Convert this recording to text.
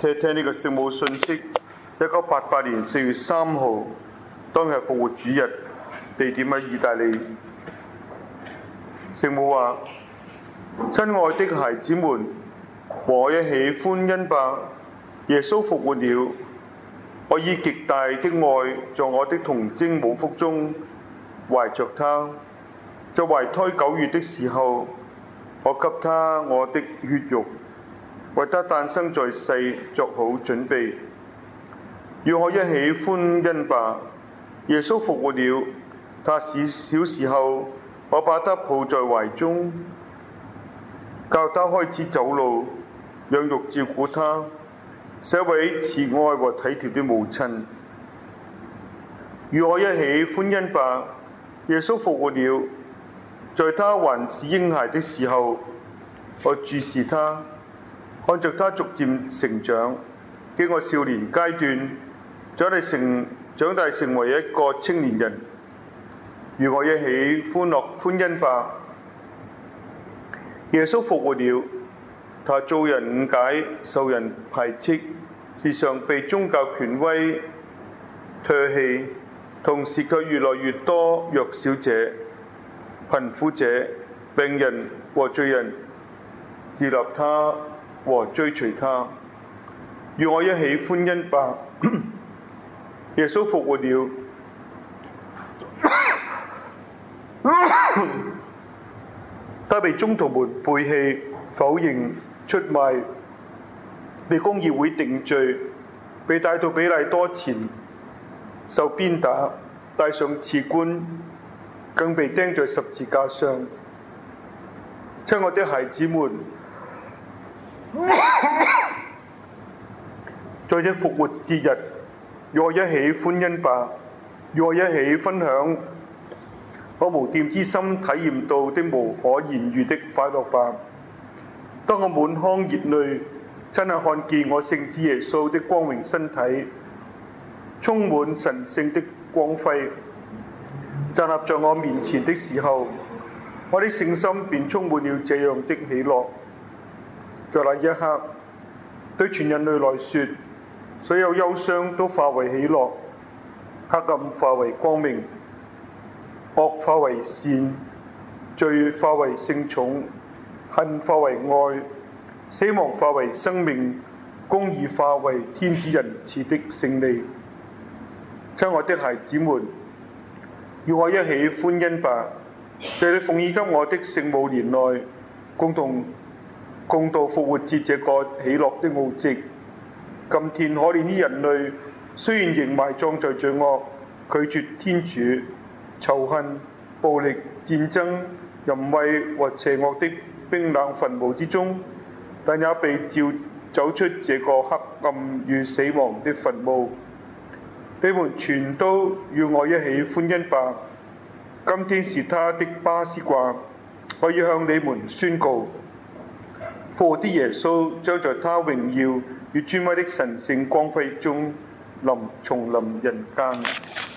聽聽呢個聖母信息。1988年4月3號，當日復活主日，地點喺意大利。聖母話：親愛的孩子們，和我一起歡欣吧！耶穌復活了，我以極大的愛在我的童貞母腹中懷着他。在懷胎9月的時候，我給他我的血肉，為他誕生在世作好準備。與我一起歡欣吧！耶穌復活了，他是小時候，我把他抱在懷中，教他開始走路，養育照顧他，是一位慈愛和體貼的母親。與我一起歡欣吧！耶穌復活了，在他還是嬰孩的時候，我注視他，看着他逐漸成長，經過少年階段，長大成為一個青年人。與我一起歡欣吧！耶穌復活了，他遭人誤解，受人排斥，時常被宗教權威唾棄，同時卻越來越多弱小者、貧苦者、病人和罪人接納他和追隨他。與我一起歡欣吧！耶穌復活了，他被宗徒們背棄、否認、出賣，被公議會定罪，被帶到比拉多前受鞭打，戴上刺冠，更被釘在十字架上。親愛的孩子們，在這復活節日，與我一起歡欣吧！與我一起分享我無玷之心體驗到的無可言喻的快樂吧！當我滿腔熱淚，親眼看見我聖子耶穌的光榮身體，充滿神聖的光輝，站立在我面前的時候，我的聖心便充滿了這樣的喜樂。在那一刻，對全人類來說，所有憂傷都化為喜樂，黑暗化為光明，惡化為善，罪化為聖寵，恨化為愛，死亡化為生命，公義化為天主仁慈的勝利。親愛的孩子們，與我一起歡欣吧！在你奉獻給我的聖母年內，共度復活節這個喜樂的奧蹟。今天可憐的人類，雖然仍埋葬在罪惡、拒絕天主、仇恨、暴力、戰爭、淫穢和邪惡的冰冷墳墓之中，但也被召走出這個黑暗與死亡的墳墓。你們全都與我一起歡欣吧！今天是他的巴斯掛，我要向你們宣告，復活的耶穌將在他榮耀與尊威的神聖光輝中重臨人間。